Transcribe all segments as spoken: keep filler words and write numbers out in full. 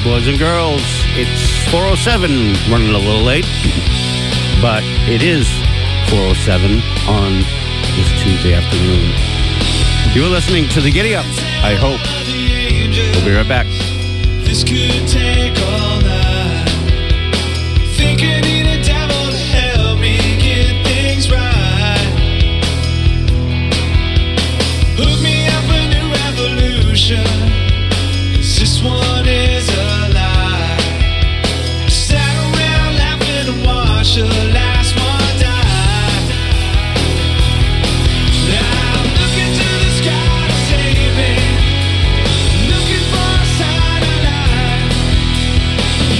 boys and girls. It's four oh seven, running a little late, but it is four oh seven on this Tuesday afternoon. You're listening to The Giddy Up, I hope. We'll be right back. This could take all night. Think I need a devil to help me get things right. Hook me up a new revolution, 'cause this one is a lie. Sat around laughing and watched the last one die. Now I'm looking to the sky to save me, looking for a sign of life.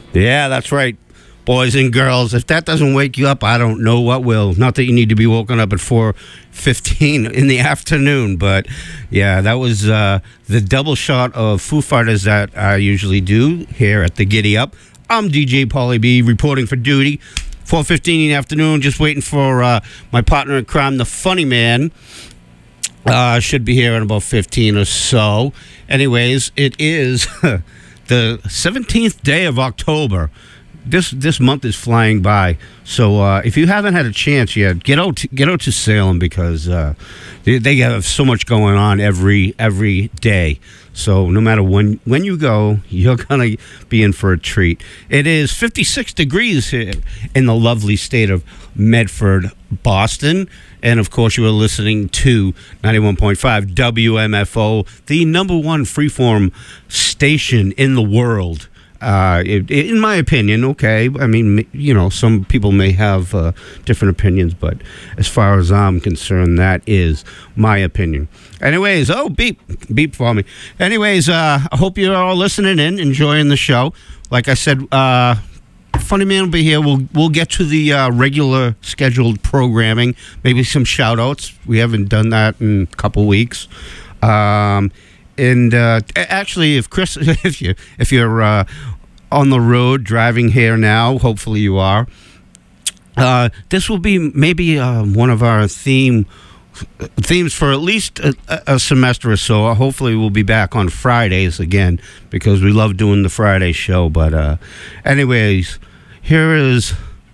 Yeah, that's right. Boys and girls, if that doesn't wake you up, I don't know what will. Not that you need to be woken up at four fifteen in the afternoon, but yeah, that was uh, the double shot of Foo Fighters that I usually do here at the Giddy Up. I'm D J Paulie B reporting for duty. four fifteen in the afternoon, just waiting for uh, my partner in crime, the Funny Man. Uh, should be here in about fifteen or so. Anyways, it is the seventeenth day of October. This this month is flying by, so uh, if you haven't had a chance yet, get out to, get out to Salem because uh, they, they have so much going on every every day. So no matter when when you go, you're gonna be in for a treat. It is fifty-six degrees here in the lovely state of Medford, Boston, and of course you are listening to ninety-one point five W M F O, the number one freeform station in the world. Uh, it, it, in my opinion, okay. I mean, you know, some people may have uh, different opinions, but as far as I'm concerned, that is my opinion. Anyways, oh, beep, beep for me. Anyways, uh, I hope you're all listening in, enjoying the show. Like I said, uh, Funny Man will be here. We'll we'll get to the uh, regular scheduled programming, maybe some shout-outs. We haven't done that in a couple weeks. Um And uh, actually, if Chris, if you if you're uh, on the road driving here now, hopefully you are. Uh, this will be maybe uh, one of our theme themes for at least a, a semester or so. Hopefully, we'll be back on Fridays again because we love doing the Friday show. But uh, anyways, here is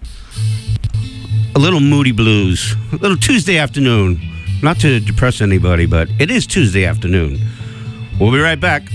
a little Moody Blues, a little Tuesday afternoon. Not to depress anybody, but it is Tuesday afternoon. We'll be right back.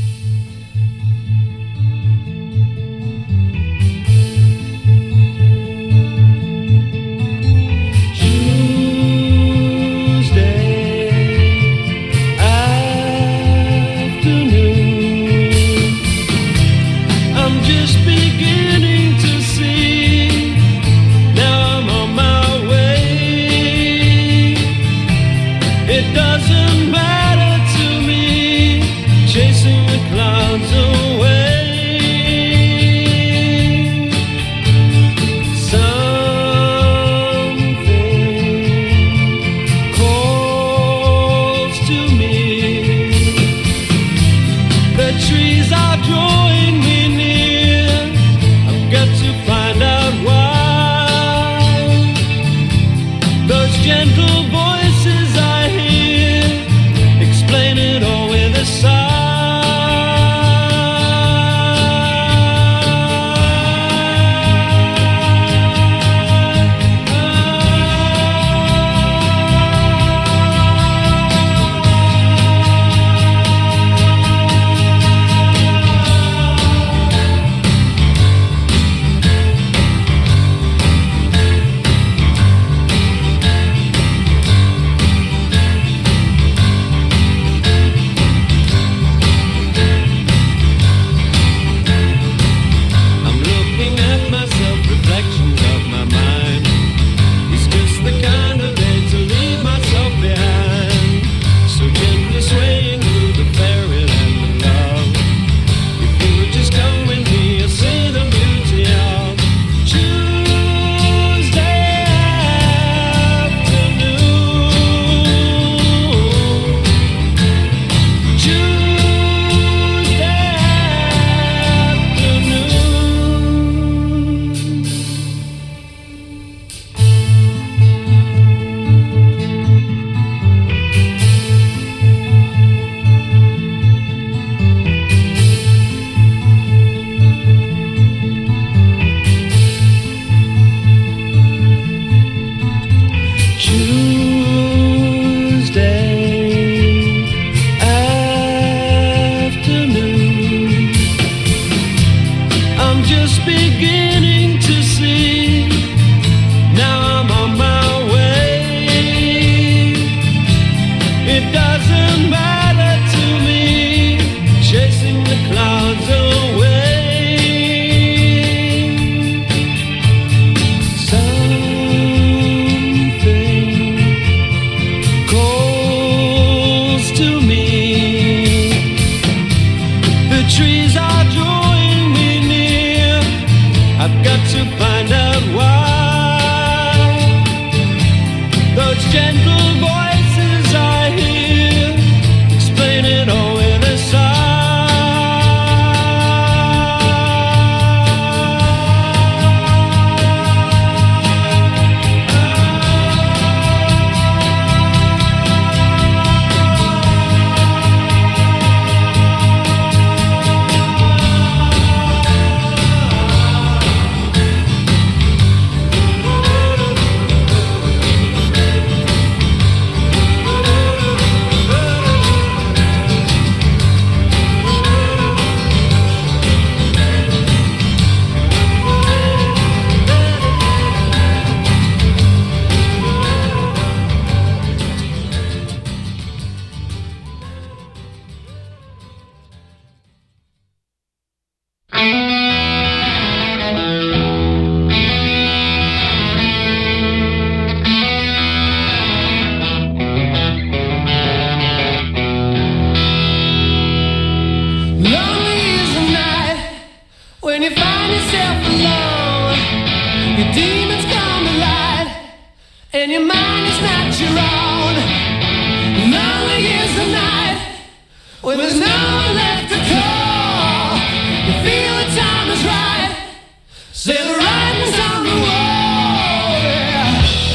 When you find yourself alone, your demons come to light, and your mind is not your own. Lonely is the night when there's no one left to call. You feel the time is right, say the writing's on the wall. Yeah.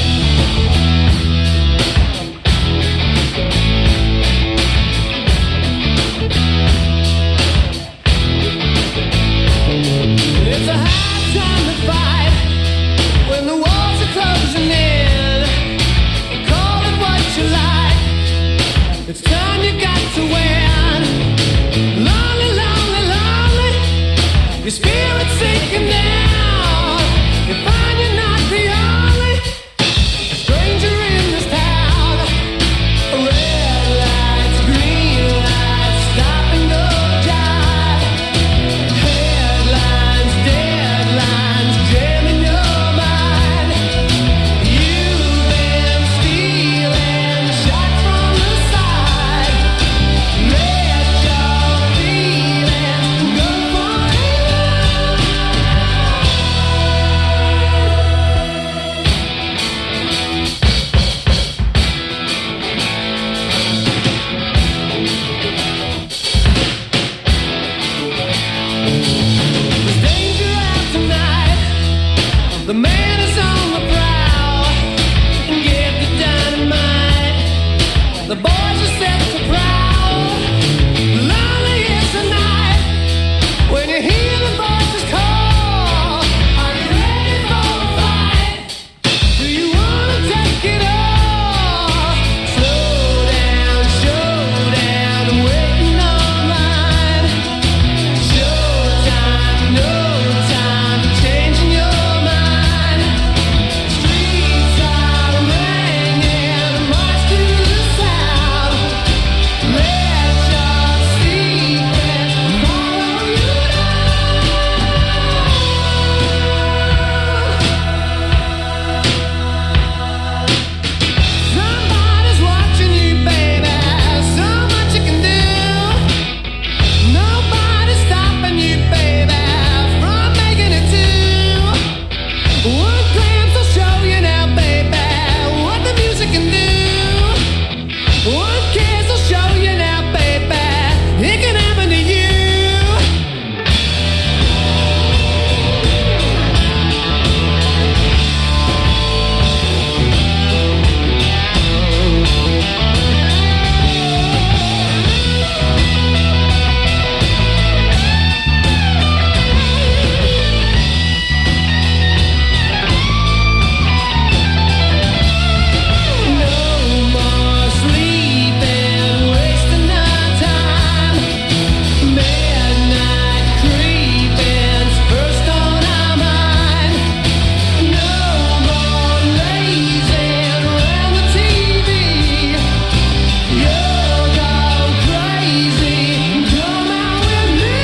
It's a hard time to fight when the walls are closing in. Call it what you like, it's time you got to win. Lonely, lonely, lonely, your spirit's sinking down. You find you're not the only stranger in this town. Red lights, green lights, stop and go jive. Headlines, deadlines, jamming your mind. You've been stealing shots from the side. Let your feelings go for There's danger out tonight. The man is on the prowl. Get the dynamite. The boys are set to prowl. Lonely is the night when you hear the voices call. Are you ready for a fight? Do you wanna take it all? Slow down, showdown, waiting online. Showtime, no time for changing your mind. Streets are ringing, march to the sound. Let your secrets follow you down. Somebody's watching you, baby. So much you can do. Nobody's stopping you, baby, from making it two. One glance will show you now, baby, what the music can do. One kiss will show you now, baby, it can happen to you. No more sleeping, wasting our time. Midnight creeping's first on our mind. No more lazing around the T V. You'll go crazy, come out with me.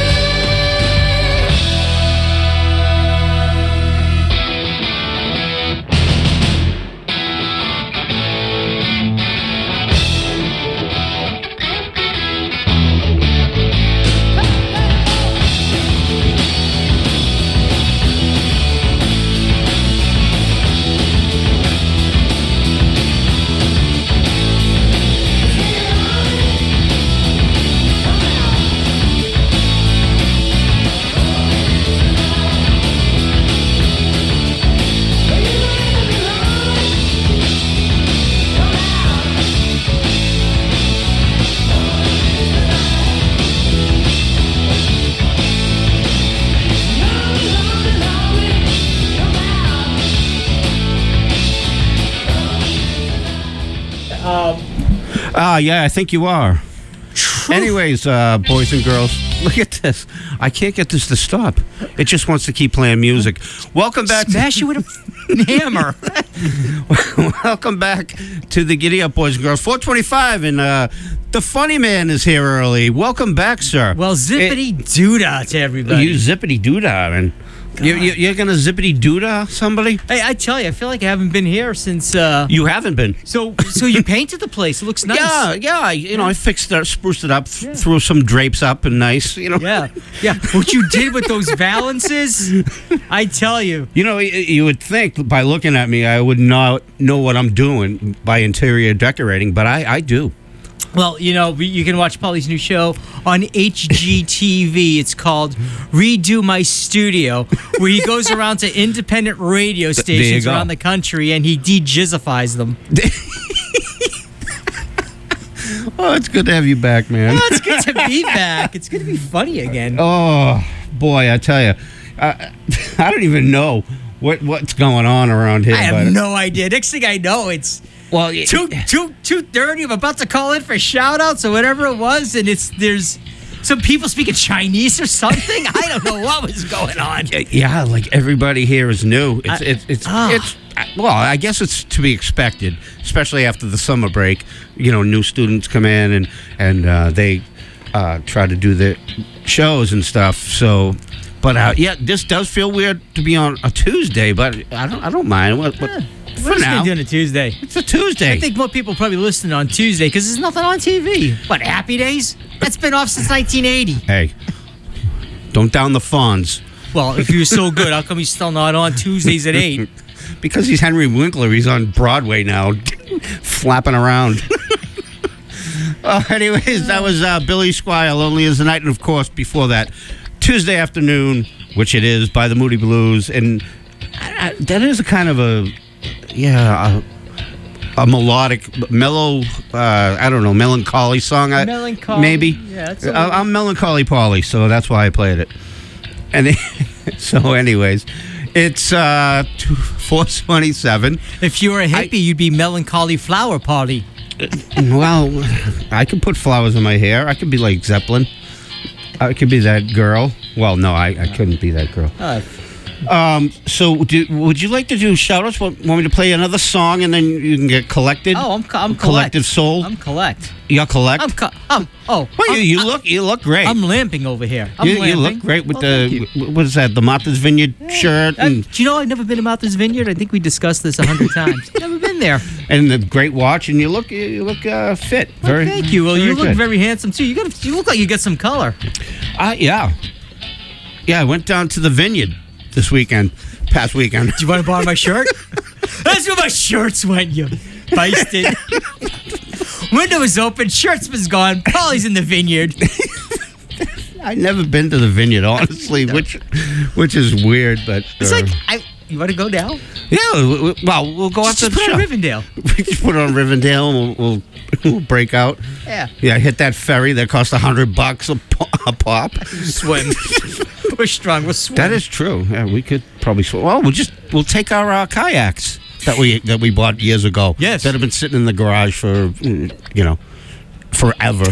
Ah, yeah, I think you are. Anyways, uh, boys and girls, look at this. I can't get this to stop. It just wants to keep playing music. Welcome back. Smash you with a f***ing hammer. Welcome back to the Giddy Up, boys and girls. four twenty-five, and uh, the funny man is here early. Welcome back, sir. Well, zippity doodah to everybody. You zippity doodah, and You, you, you're gonna zippity doodah somebody? Hey, I tell you, I feel like I haven't been here since. Uh, You haven't been. so, so you painted the place. It looks nice. Yeah, yeah. I- You know, I fixed it, spruced it up, th- Yeah. threw some drapes up, and nice. You know. Yeah, yeah. What you did with those valances, I tell you. You know, y- you would think by looking at me, I would not know what I'm doing by interior decorating, but I, I do. Well, you know, we- you can watch Paulie's new show on H G T V. It's called Redo My Studio, where he goes around to independent radio stations go. around the country and he de-jizzifies them. Oh, it's good to have you back, man. Oh, it's good to be back. It's good to be funny again. Oh, boy, I tell you, I, I don't even know what what's going on around here. I have but, no idea. Next thing I know, it's well, y- two two two thirty. I'm about to call in for shout outs or whatever it was, and it's there's some people speaking Chinese or something. I don't know what was going on. yeah, like everybody here is new. It's I- it's it's, Ah. it's well, I guess it's to be expected, especially after the summer break. You know, new students come in and and uh, they uh, try to do the shows and stuff. So, but uh, yeah, this does feel weird to be on a Tuesday, but I don't I don't mind. What, what, Yeah, for We're just now, gonna do it on a Tuesday. it's a Tuesday. I think more people probably listening on Tuesday because there's nothing on T V. What, Happy Days? That's been off since nineteen eighty. Hey, don't down the Fonz. Well, if you're so good, how come he's still not on Tuesdays at eight? Because he's Henry Winkler, he's on Broadway now, flapping around. Oh, anyways, that was uh, Billy Squire, Lonely as the Night, and of course, before that, Tuesday Afternoon, which it is, by the Moody Blues, and I, I, that is a kind of a, yeah, a, a melodic, mellow, uh, I don't know, melancholy song. I, Melancholy, maybe. yeah, it's a I, little- I'm melancholy Polly, so that's why I played it. And then, so, anyways, it's uh, four twenty-seven. If you were a hippie, you'd be Melancholy Flower Party. Well, I could put flowers in my hair. I could be like Zeppelin. I could be that girl. Well, no, I, I couldn't be that girl. Uh, Um, so, do, would you like to do shout-outs? Want, want me to play another song and then you can get collected? oh, I'm, co- I'm Collective collect. soul? I'm collect. You're collect? I'm co- I'm oh. well, you, I'm, you I'm- look you look great. I'm lamping over here. I'm you, you lamping. look great with Oh, thank you. the, what is that, the Martha's Vineyard shirt Uh, and, do you know I've never been to Martha's Vineyard? I think we discussed this a hundred times. Never been there. and the great watch, and you look you look uh, fit. Well, Very, thank you. Well, very you look good. very handsome too. You got you look like you got some color. Uh, yeah. Yeah, I went down to the vineyard this weekend, past weekend. Do you want to borrow my shirt? That's where my shirts went, you basted. Window is open, shirt's been gone. Polly's in the vineyard. I've never been to the vineyard, honestly, which which is weird, but... It's uh, like, I, you want to go now? yeah, w- w- well, we'll go after Just the put show. on Rivendell. We just put it on Rivendell, and we'll, we'll, we'll break out. Yeah. Yeah, hit that ferry that costs a hundred bucks a, po- a pop. Swim. We're strong. We'll swim. That is true. Yeah, we could probably swim. Well, we'll just, we'll take our uh, kayaks that we that we bought years ago. Yes. That have been sitting in the garage for, mm, you know, forever.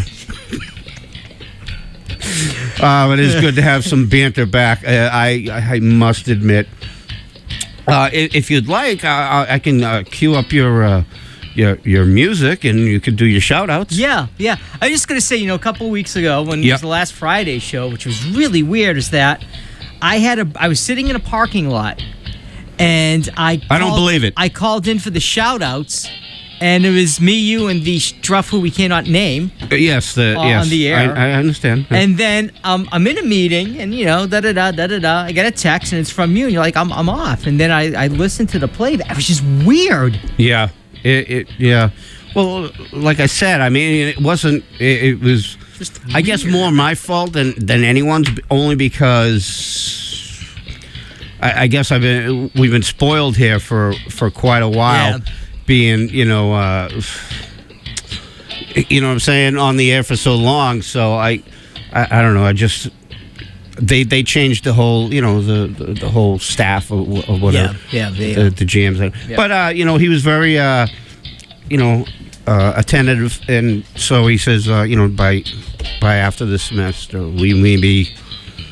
Uh, it is good to have some banter back. Uh, I I must admit, uh, i- if you'd like, I, I can uh, cue up your uh, your your music, and you could do your shout outs. Yeah, yeah. I was just gonna say, you know, a couple of weeks ago when it Yep. was the last Friday show, which was really weird, is that I had a I was sitting in a parking lot, and I I don't called- believe it. I called in for the shout outs, and it was me, you, and the struff who we cannot name. Uh, yes, the Uh, yes. on the air. I, I understand. And then um, I'm in a meeting, and you know, da da da da da da. I get a text, and it's from you, and you're like, I'm I'm off. And then I I listened to the playback. It was just weird. Yeah, it, it yeah. Well, like I said, I mean, it wasn't. It, it was, Just I guess, weird. more my fault than than anyone's. Only because I, I guess I've been we've been spoiled here for for quite a while, Yeah. being you know. Uh, you know what I'm saying, on the air for so long. So I, I, I don't know. I just they they changed the whole you know the the, the whole staff or, or whatever. Yeah, yeah, they, the, the G Ms. Yeah. But uh, you know, he was very uh, you know uh, attentive, and so he says uh, you know by by after the semester we maybe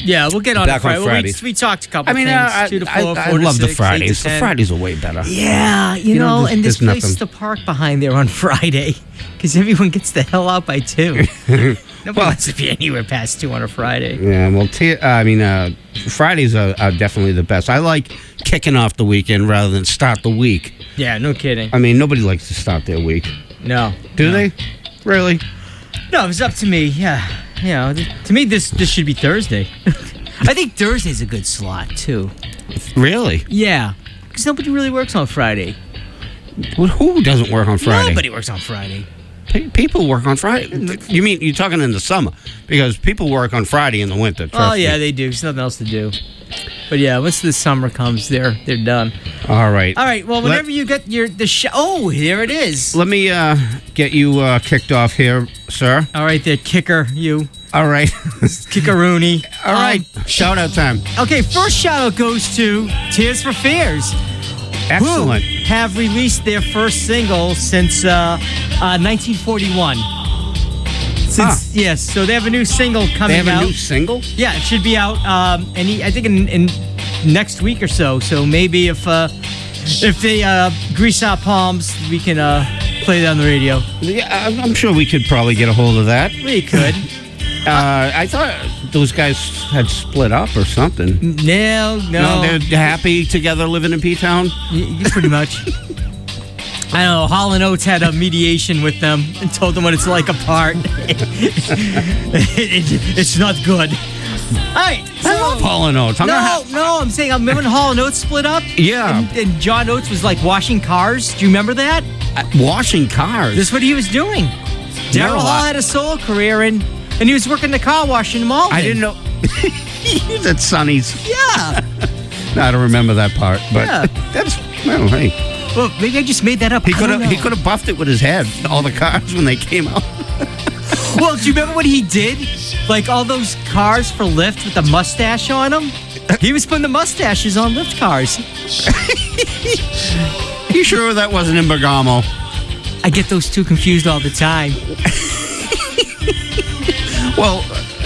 Yeah, we'll get on Back it Friday. on Well, we, Fridays. we talked a couple I mean, things. I, two to I, four, I, four I to love the six, eight Fridays. to The ten. Fridays are way better. Yeah, you, You know, know, there's- and this there's place is nothing. the park behind there on Friday because everyone gets the hell out by two. Nobody Well- wants to be anywhere past two on a Friday. Yeah, well, t- uh, I mean, uh, Fridays are, are definitely the best. I like kicking off the weekend rather than start the week. Yeah, no kidding. I mean, nobody likes to start their week, No. do no. they? Really? No, it's up to me. Yeah. You know, th- to me, this this should be Thursday. I think Thursday's a good slot, too. Really? Yeah. Because nobody really works on Friday. Well, who doesn't work on Friday? Nobody works on Friday. Pe- People work on Friday. You mean you're talking in the summer? Because people work on Friday in the winter. Oh, trust yeah, me. they do. There's nothing else to do. But yeah, once the summer comes, they're they're done. All right. All right. Well, Let- whenever you get your the show, oh, there it is. Let me uh, get you uh, kicked off here, sir. All right, there, kicker, you All right. kickaroony. All right. Um, Shout out time. okay, first shout out goes to Tears for Fears, Excellent. who have released their first single since uh, uh, nineteen forty-one. Since yes, so they have a new single coming They have a out. new single? Yeah, it should be out. Um, any, I think in, in next week or so. So maybe if uh, if they uh, grease our palms, we can uh, play that on the radio. Yeah, I'm I'm sure we could probably get a hold of that. We could. Uh, I thought those guys had split up or something. No, no, No, they're happy together living in P-Town? Y- y- pretty much. I don't know. Hall and Oates had a mediation with them and told them what it's like apart. It- it's not good. All right. I love Hall and Oates. I'm No, gonna ha- no, I'm saying, I remember when Hall and Oates split up? Yeah. And, and John Oates was like washing cars. Do you remember that? uh, washing cars. This is what he was doing. Daryl No, Hall I- had a solo career and, and he was working the car wash in Malden. I didn't know. He's at Sonny's. Yeah. No, I don't remember that part, but Yeah. that's well. Hey, Well, maybe I just made that up. he I could don't have he know. could have buffed it with his head. All the cars when they came out. Well, do you remember what he did? Like all those cars for Lyft with the mustache on them? He was putting the mustaches on Lyft cars. You sure that wasn't in Bergamo? I get those two confused all the time. Well,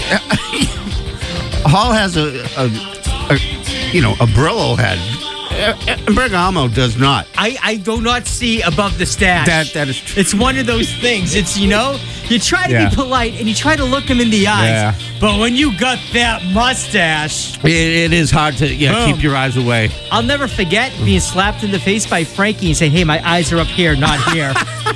Hall has a, a, a you know a Brillo head. Uh, uh, Bergamo does not. I, I do not see above the stash. That that is true. It's one of those things. It's, you know, you try to Yeah. be polite and you try to look him in the eyes. Yeah. But when you got that mustache, It, it is hard to yeah Boom. keep your eyes away. I'll never forget being slapped in the face by Frankie and saying, hey, my eyes are up here, not here.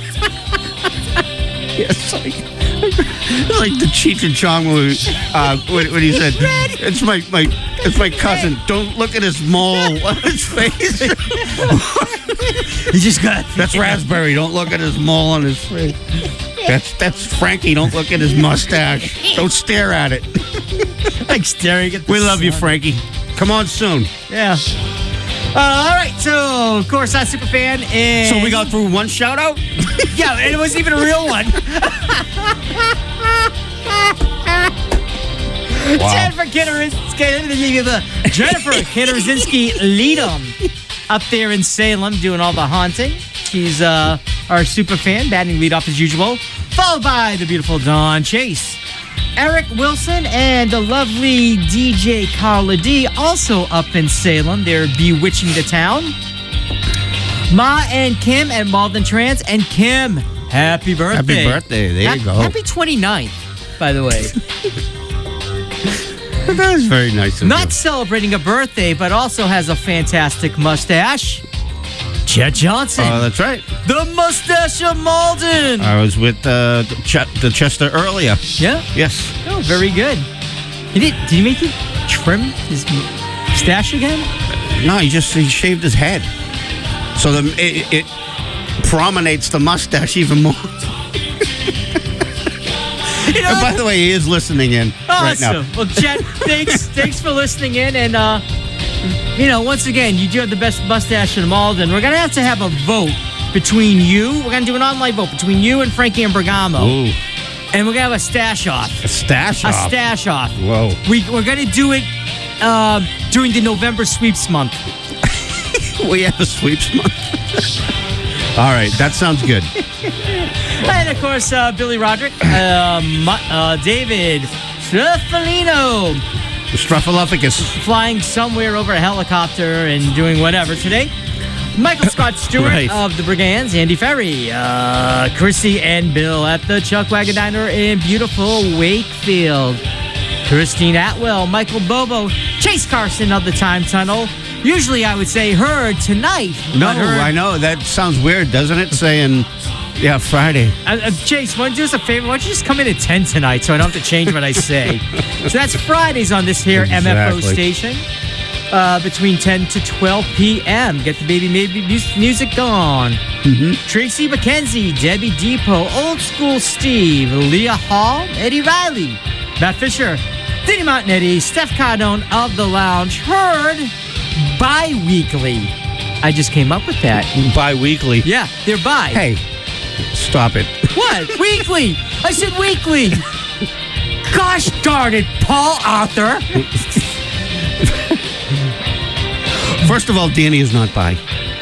It's like, like the Cheech and Chong movie uh, when, when he said, "It's my my it's my cousin. Don't look at his mole on his face. You just got That's Raspberry. Don't look at his mole on his face. That's that's Frankie. Don't look at his mustache. Don't stare at it. like staring at the We love you, sun. Frankie. Come on soon." Yeah. Uh, all right, so of course I'm super fan, and So we got through one shout out. yeah, and it wasn't even a real one. Jennifer Kinnerizensky, Jennifer Kinnerizensky Leadham up there in Salem doing all the haunting. She's uh, our super fan, batting lead off as usual, followed by the beautiful Dawn Chase. Eric Wilson and the lovely D J Carla D also up in Salem. They're bewitching the town. Ma and Kim at Malden Trance. And Kim, happy birthday. Happy birthday. There Ha- you go. Happy twenty-ninth, by the way. That was very nice of Not you. celebrating a birthday, but also has a fantastic mustache. Chet Johnson. Oh, that's right. the mustache of Malden. I was with uh, the, Ch- the Chester earlier. yeah? Yes. Oh, very good. He did, did he make you trim his mustache again? No, he just he shaved his head, so the it, it prominates the mustache even more. You know, And by the way, he is listening in right now. awesome. Well, Chet, thanks, thanks for listening in. And, uh, you know, once again, you do have the best mustache in Malden. We're going to have to have a vote between you. We're going to do an online vote between you and Frankie and Bergamo. Ooh, And we're going to have a stash off. a stash A off. stash off. Whoa. We, we're going to do it uh, during the November sweeps month. We have a sweeps month. All right, that sounds good. And, of course, uh, Billy Roderick, uh, Ma- uh, David Streffolino, Struffalufficus. flying somewhere over a helicopter and doing whatever today. Michael Scott Stewart Right. of the Brigands, Andy Ferry, uh, Chrissy and Bill at the Chuck Wagon Diner in beautiful Wakefield. Christine Atwell, Michael Bobo, Chase Carson of the Time Tunnel. Usually I would say heard tonight. No, but heard, I know. That sounds weird, doesn't it? Saying, yeah, Friday. Uh, uh, Chase, why don't you do us a favor? Why don't you just come in at ten tonight so I don't have to change what I say? So that's Fridays on this here M F O Exactly. station. Uh, between ten to twelve p.m. Get the baby maybe mus- music on. Mm-hmm. Tracy McKenzie, Debbie Depot, Old School Steve, Leah Hall, Eddie Riley, Matt Fisher, Denny Montanetti, Steph Cardone of the Lounge. Heard bi-weekly. I just came up with that. Bi-weekly. Yeah, they're bi. Hey, stop it. What? Weekly. I said weekly. Gosh darn it, Paul Arthur. First of all, Danny is not bi.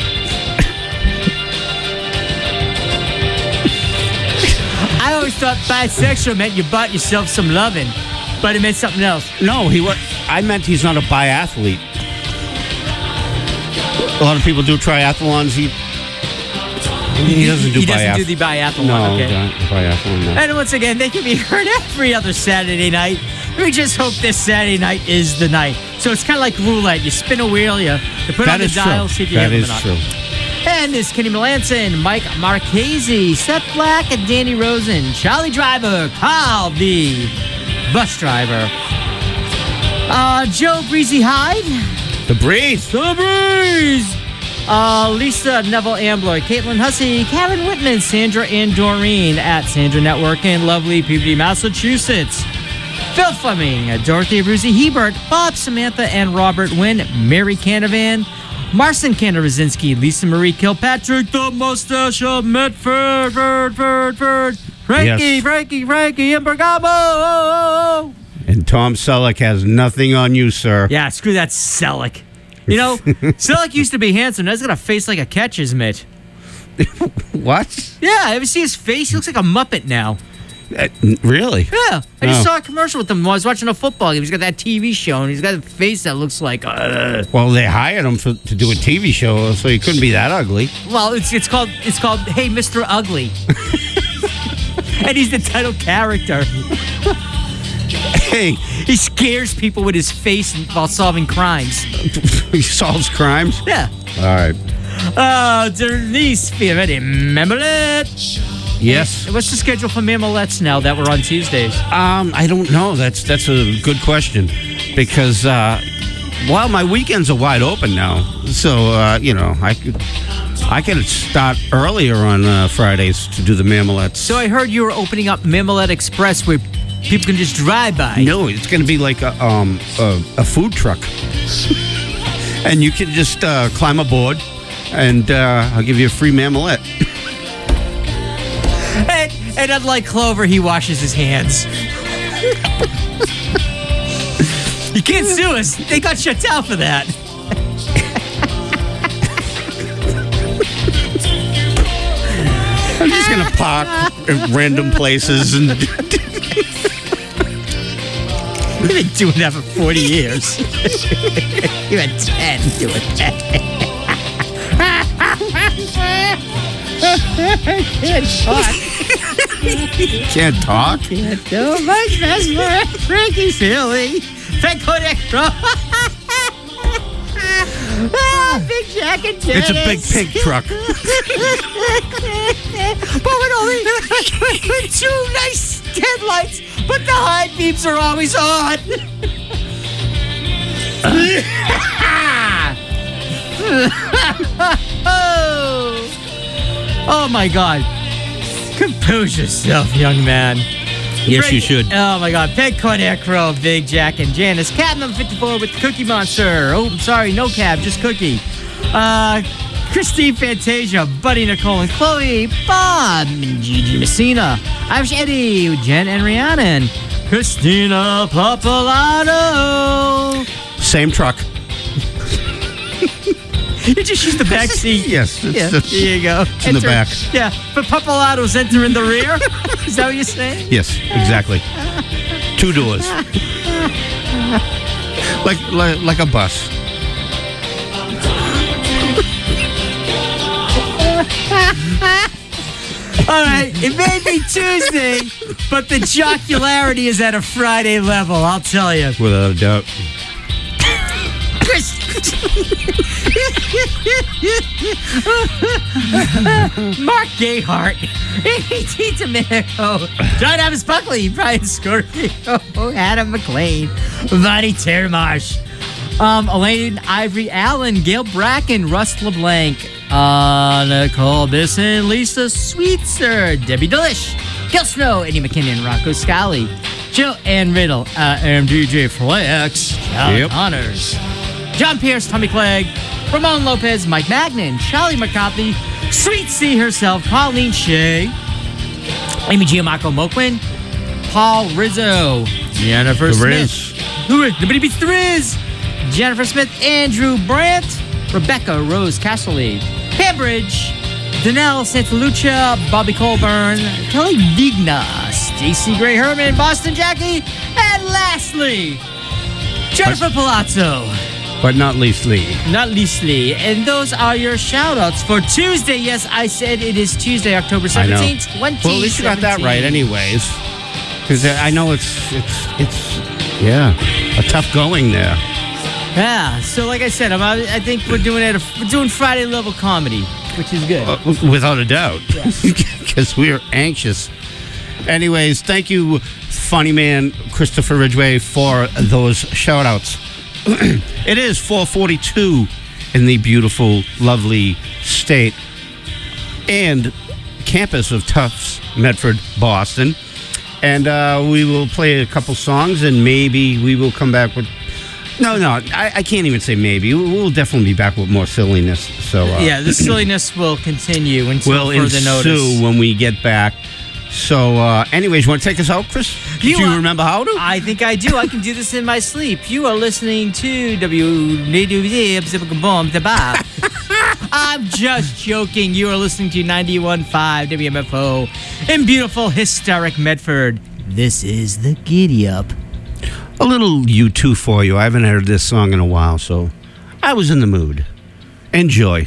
I always thought bisexual meant you bought yourself some loving, but it meant something else. No, he was. I meant he's not a biathlete. A lot of people do triathlons. He he doesn't do He doesn't biath- do the biathlon. No, okay. don't- biathlon. No. And once again, they can be heard every other Saturday night. We just hope this Saturday night is the night. So it's kind of like roulette. You spin a wheel, you, you put That on the is dial, true. see if you That hit is them or true. not. And there's Kenny Melanson, Mike Marchese, Seth Black, and Danny Rosen, Charlie Driver, Kyle the bus driver, uh, Joe Breezy Hyde, The breeze. The Breeze, uh, Lisa Neville Ambler, Caitlin Hussey, Karen Whitman, Sandra and Doreen at Sandra Network in lovely Peabody, Massachusetts. Phil Fleming, Dorothy Abruzzi Hebert, Bob, Samantha, and Robert Wynn, Mary Canavan, Marcin Kanarazinski, Lisa Marie Kilpatrick, the mustache of Medford, Ford, Ford, Ford, Frankie, Yes. Frankie, Frankie, and Bergamo. And Tom Selleck has nothing on you, sir. Yeah, screw that Selleck. You know, Selleck used to be handsome. Now he's got a face like a catcher's mitt. What? Yeah, ever see his face? He looks like a Muppet now. Uh, really? Yeah, I just Oh. saw a commercial with him while I was watching a football game. He's got that T V show, and he's got a face that looks like. Uh, Well, they hired him for, to do a T V show, so he couldn't be that ugly. well, it's it's called it's called Hey Mister Ugly, and he's the title character. Hey, He scares people with his face while solving crimes. he solves crimes. Yeah. All right. Uh, Denise Fioretti, Mammalette. Yes. What's the schedule for Mammalettes now that we're on Tuesdays? Um, I don't know. That's that's a good question because uh, well, my weekends are wide open now, so uh, you know I could I can start earlier on uh, Fridays to do the Mammalettes. So I heard you were opening up Mammalette Express where people can just drive by. No, it's going to be like a um a, a food truck, and you can just uh, climb aboard, and uh, I'll give you a free Mammalette. And, and unlike Clover, he washes his hands. You can't sue us. They got shut down for that. I'm just going to park at random places and. You've been doing that for forty years. You had ten doing that. Can't talk. Can't talk. Can't do much best for Frankie Philly. Fat Kodak Pro. Ah, Big Jack and Dennis. It's a big pig truck. But with only with two nice headlights, but the high beams are always on. oh. oh my God. Compose yourself, young man. Yes, you should. Oh my God. Peg Kodak Crow, Big Jack and Janice. Cab number fifty-four with the Cookie Monster. Oh, I'm sorry, no cab, just Cookie. Uh, Christine Fantasia, Buddy Nicole and Chloe, Bob, and Gigi Messina, Irish Eddie, Jen and Rhiannon, Christina Papalato. Same truck. You just use the back seat. Yes, it's, Yeah, it's- there you go. it's in the back. Yeah, but Papalato's enter in the rear. Is that what you're saying? Yes, exactly. Two doors. like like, like a bus. All right, it may be Tuesday, but the jocularity is at a Friday level, I'll tell you. Without a doubt. Chris. Mark Gayhart. eighteen to Mexico. John Adams Buckley. Brian Scorpio. Adam McLean. Vonnie Termarsh. Um, Elaine Ivory Allen. Gail Bracken. Russ LeBlanc. Uh, Nicole Bisson. Lisa Sweetser. Debbie Delish. Gil Snow. Eddie McKinnon. Rocco Scally. Jill Ann Riddle. Uh, M D J Flex. Alan Yep. Connors. John Pierce, Tommy Clegg, Ramon Lopez, Mike Magnan, Charlie McCarthy, Sweet C herself, Colleen Shea, Amy Giamacco Moquin, Paul Rizzo, Jennifer The Smith. Riz. Who is? Nobody beats the Riz. Jennifer Smith, Andrew Brandt, Rebecca Rose Casserly, Cambridge, Danelle Santalucia, Bobby Colburn, Kelly Vignas, J C Gray Herman, Boston Jackie, and lastly, Jennifer Palazzo. But not least Lee. Not leastly. And those are your shout-outs for Tuesday. Yes, I said it is Tuesday, October I know. seventeenth, twenty seventeen. Well, at least you got that right anyways. Because I know it's, it's, it's, yeah, a tough going there. Yeah, so like I said, I'm, I think we're doing it. We're doing Friday level comedy, which is good. Uh, without a doubt. Because we are anxious. Anyways, thank you, funny man Christopher Ridgway, for those shout-outs. It is four forty-two in the beautiful, lovely state and campus of Tufts, Medford, Boston. And uh, we will play a couple songs, and maybe we will come back with... No, no, I, I can't even say maybe. We'll definitely be back with more silliness. So uh, Yeah, the silliness will continue until will further ensue notice. when we get back. So, uh, anyways, you want to take us out, Chris? Do you, You are- remember how to? I think I do. I can do this in my sleep. You are listening to W. I'm just joking. You are listening to ninety-one point five W M F O in beautiful, historic Medford. This is the Giddy Up. A little U two for you. I haven't heard this song in a while, so I was in the mood. Enjoy.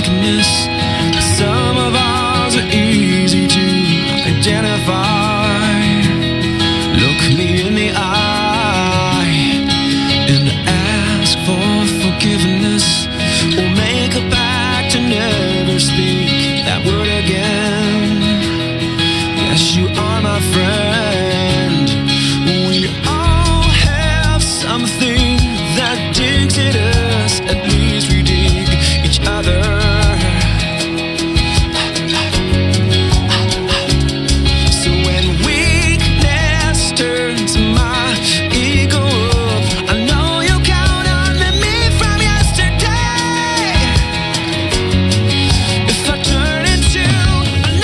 weakness. Some of ours are easy to identify. Look me in the eye and ask for forgiveness, or make a pact to never speak that word again. Yes, you are my friend. We all have something that digs at us. At least we dig each other. So when weakness turns my ego up, I know you count on me from yesterday. If I turn into a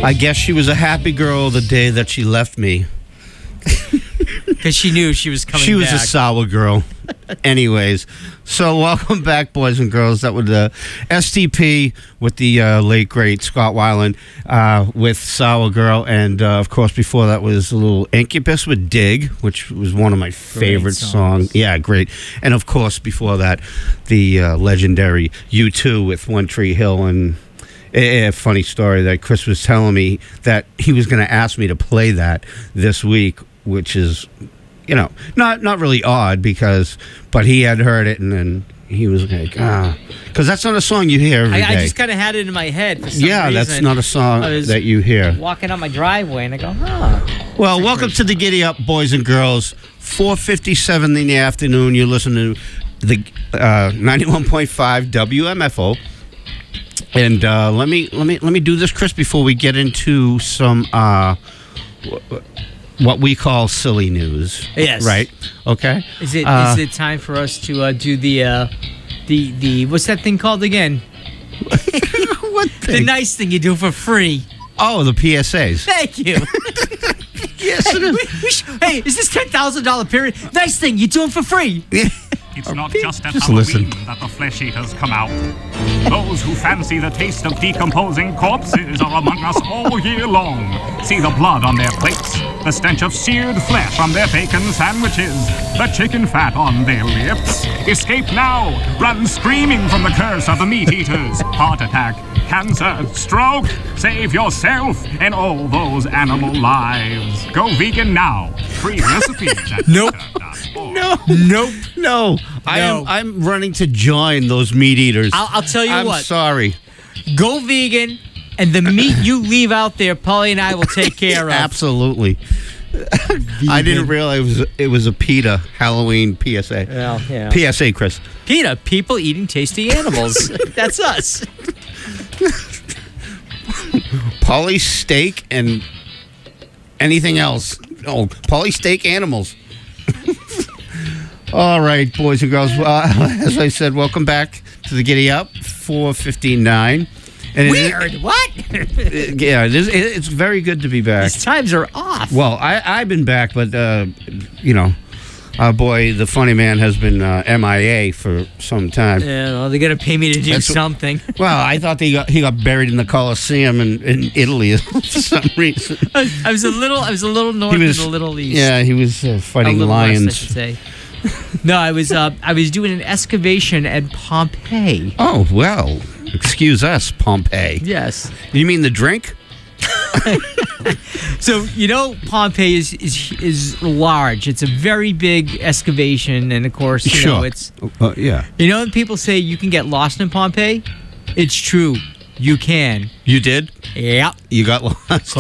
I guess she was a happy girl the day that she left me. Because she knew she was coming She was back. a sour girl. Anyways, so welcome back, boys and girls. That was the S T P with the uh, late, great Scott Weiland uh, with Sour Girl. And, uh, of course, before that was a little Incubus with Dig, which was one of my favorite songs. songs. Yeah, great. And, of course, before that, the uh, legendary U two with One Tree Hill. And a, a funny story that Chris was telling me that he was going to ask me to play that this week, which is... You know, not not really odd because, but he had heard it and then he was like, ah, because that's not a song you hear every I, I day. just kind of had it in my head for some yeah, reason. that's not a song I was that you hear. Walking up my driveway and I go, huh. Well, welcome to the Giddy Up, boys and girls. four fifty-seven in the afternoon. You're listening to the uh, ninety-one point five W M F O. And uh, let me let me let me do this, Chris, before we get into some. Uh, what we call silly news. Yes. Right? Okay. Is it Uh, is it time for us to uh, do the uh, the the what's that thing called again? what The thing? nice thing you do for free. Oh, the P S As. Thank you. Yes, hey, it is. we- we sh- hey, is this ten thousand dollar period? Nice thing you do them for free. It's not just at Just Halloween listen. that the flesh eaters come out. Those who fancy the taste of decomposing corpses are among us all year long. See the blood on their plates, the stench of seared flesh on their bacon sandwiches, the chicken fat on their lips. Escape now! Run screaming from the curse of the meat eaters. Heart attack, cancer, stroke. Save yourself and all those animal lives. Go vegan now. Free recipes at Nope. No. Nope. No. I No. am I'm running to join those meat eaters. I'll, I'll tell you I'm what. sorry. Go vegan, and the meat you leave out there, Polly and I will take care of. Absolutely. I didn't realize it was, it was a PETA Halloween P S A. Well, yeah. P S A, Chris. PETA, people eating tasty animals. That's us. Polly steak and anything else. Oh, Polly steak animals. All right, boys and girls. Uh, as I said, welcome back to the Giddy Up, four fifty-nine. And it- Weird. What? it- yeah, it is, it- it's very good to be back. These times are off. Well, I, I've been back, but, uh, you know, our boy, the funny man, has been uh, M I A for some time. Yeah, well, they're gonna pay me to do That's what- something. Well, I thought he got he got buried in the Colosseum in, in Italy for some reason. I was a little, I was a little north He was- and a little east. Yeah, he was uh, a fighting little west, I lions. should say. No, I was, uh, I was doing an excavation at Pompeii. Oh, well, excuse us, Pompeii. Yes. You mean the drink? So you know, Pompeii is is is large. It's a very big excavation, and of course, you Sure. know, it's Uh, yeah. you know when people say you can get lost in Pompeii, it's true. You can. You did? Yep. You got lost?